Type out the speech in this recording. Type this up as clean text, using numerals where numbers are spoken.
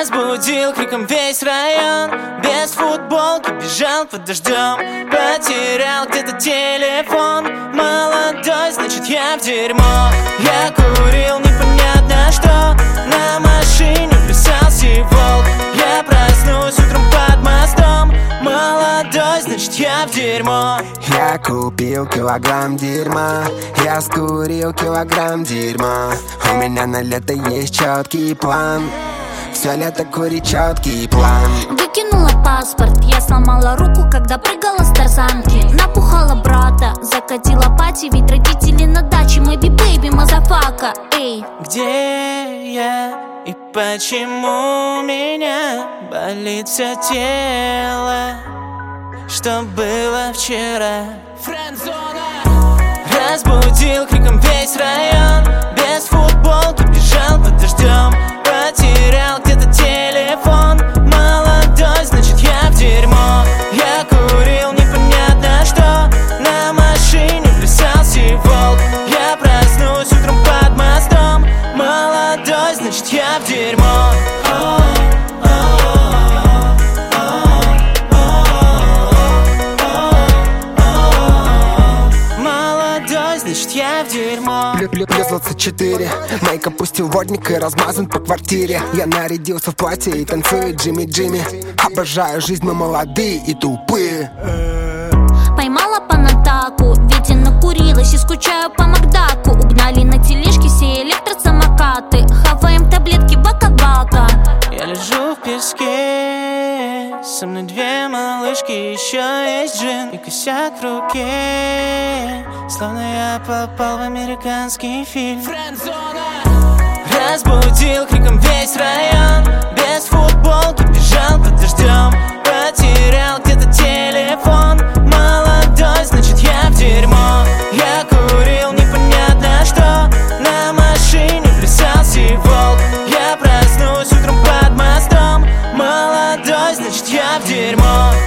Разбудил криком весь район. Без футболки бежал под дождем. Потерял где-то телефон. Молодой, значит я в дерьмо. Я курил непонятно что. На машине плясал волк. Я проснусь утром под мостом. Молодой, значит я в дерьмо. Я купил килограмм дерьма. Я скурил килограмм дерьма. У меня на лето есть четкий план. Все лето курить четкий план. Выкинула паспорт, я сломала руку, когда прыгала с тарзанки. Напухала брата, закатила пати, ведь родители на даче. Мэби бэйби, мазафака, эй. Где я и почему у меня болит все тело? Что было вчера? Френдзона. Разбудил криком весь район. Без футболки бежал под дождем. Потерял где-то телефон. Молодой, значит я в дерьмо. Я курил непонятно что. На машине плясал волк. Я проснусь утром под мостом. Молодой, значит я в дерьмо. Значит я в дерьмо. Плюс 24. Майк опустил водник и размазан по квартире. Я нарядился в платье и танцую Джимми. Обожаю жизнь, мы молодые и тупые. Поймала по натаку, ведь я накурилась и скучаю по Макдаку. Угнали на тележке все электросамокаты. Хаваем таблетки бака-бака. Я лежу в песке, со мной две малышки, еще есть джин и косяк в руке. Словно я попал в американский фильм. Френдзона. Разбудил криком весь район. Без футболки бежал под дождем. Потерял где-то телефон. Молодой, значит я в дерьмо. Я курил непонятно что. На машине плясал волк. Я проснусь утром под мостом. Молодой, значит я в дерьмо.